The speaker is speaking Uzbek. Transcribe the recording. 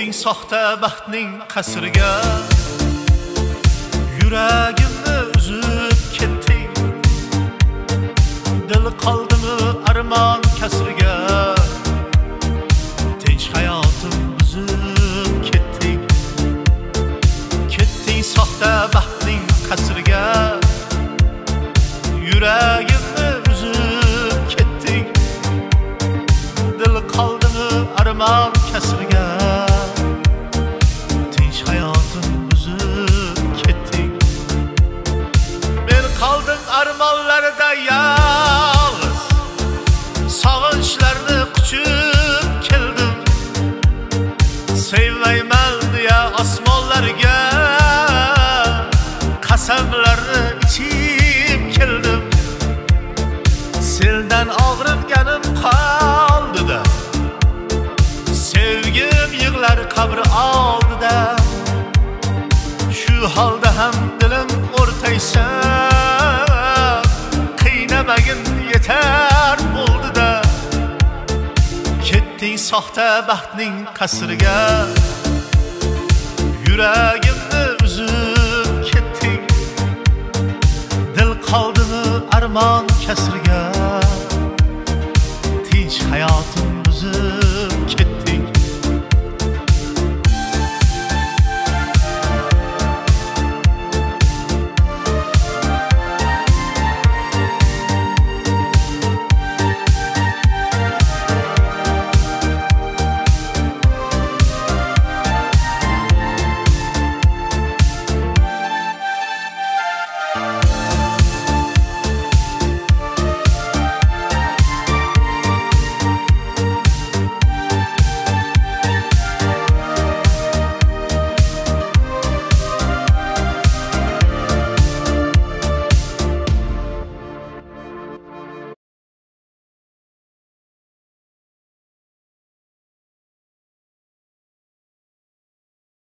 Ketding soxta baxtning qasriga, yuragimni uzib ketding. Dil qoldimi armon kasriga, tinch hayotim buzib ketding. Ketding soxta baxtning qasriga, yuragimni uzib ketding. Dil qoldimi armon kasriga, tinch hayotim buzib ketding. Men qoldim armonlarda yolg'iz, sog'inchlarni quchib keldim. Sevmayman deya osmonlarga qasamlarni ichib keldim. Seldan og'ritganim qoldida, sevgim yig'lar qabri oldida. Shu holda ham dilim o'rtaysan, qiynamagin yetar bo'ldida. Ketding soxta baxtning qasriga, yuragimni uzib ketding. Dil qoldimi armon kasriga, tinch hayotim buzib